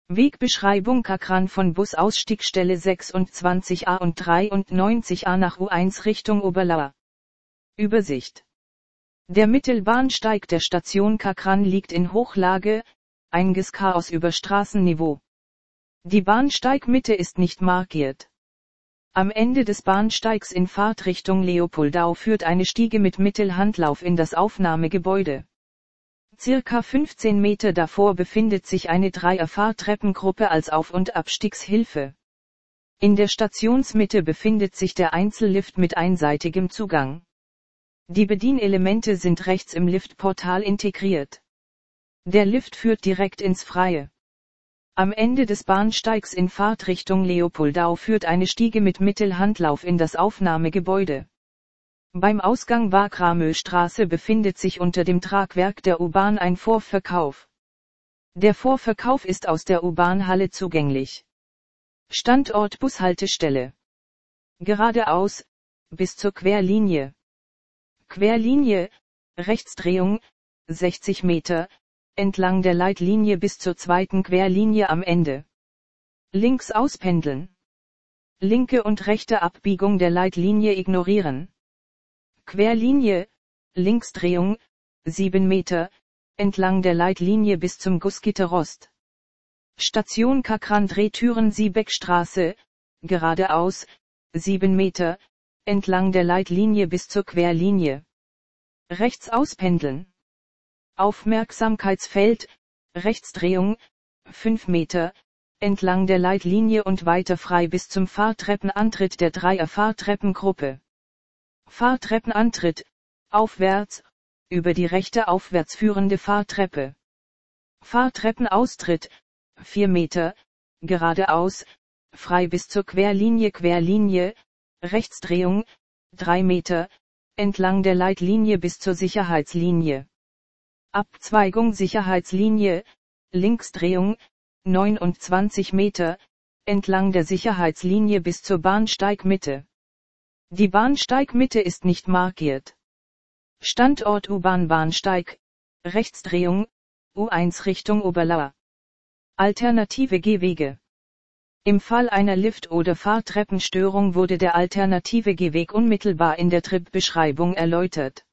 Wegbeschreibung Kakran von Busausstiegsstelle 26a und 93a nach U1 Richtung Oberlauer. Übersicht. Der Mittelbahnsteig der Station Kakran liegt in Hochlage, einiges Chaos über Straßenniveau. Die Bahnsteigmitte ist nicht markiert. Am Ende des Bahnsteigs in Fahrtrichtung Leopoldau führt eine Stiege mit Mittelhandlauf in das Aufnahmegebäude. Circa 15 Meter davor befindet sich eine Dreier-Fahrtreppengruppe als Auf- und Abstiegshilfe. In der Stationsmitte befindet sich der Einzellift mit einseitigem Zugang. Die Bedienelemente sind rechts im Liftportal integriert. Der Lift führt direkt ins Freie. Am Ende des Bahnsteigs in Fahrtrichtung Leopoldau führt eine Stiege mit Mittelhandlauf in das Aufnahmegebäude. Beim Ausgang Waagramöstraße befindet sich unter dem Tragwerk der U-Bahn ein Vorverkauf. Der Vorverkauf ist aus der U-Bahn-Halle zugänglich. Standort Bushaltestelle. Geradeaus, bis zur Querlinie. Querlinie, Rechtsdrehung, 60 Meter, entlang der Leitlinie bis zur zweiten Querlinie am Ende. Links auspendeln. Linke und rechte Abbiegung der Leitlinie ignorieren. Querlinie, Linksdrehung, 7 Meter, entlang der Leitlinie bis zum Gussgitterrost. Station Kakran Drehtüren Siebeckstraße, geradeaus, 7 Meter, entlang der Leitlinie bis zur Querlinie. Rechts auspendeln. Aufmerksamkeitsfeld, Rechtsdrehung, 5 Meter, entlang der Leitlinie und weiter frei bis zum Fahrtreppenantritt der Dreier-Fahrtreppengruppe. Fahrtreppenantritt, aufwärts, über die rechte aufwärts führende Fahrtreppe. Fahrtreppenaustritt, 4 Meter, geradeaus, frei bis zur Querlinie, Rechtsdrehung, 3 Meter, entlang der Leitlinie bis zur Sicherheitslinie. Abzweigung Sicherheitslinie, Linksdrehung, 29 Meter, entlang der Sicherheitslinie bis zur Bahnsteigmitte. Die Bahnsteigmitte ist nicht markiert. Standort U-Bahn-Bahnsteig, Rechtsdrehung, U1 Richtung Oberlauer. Alternative Gehwege. Im Fall einer Lift- oder Fahrtreppenstörung wurde der alternative Gehweg unmittelbar in der Tripbeschreibung erläutert.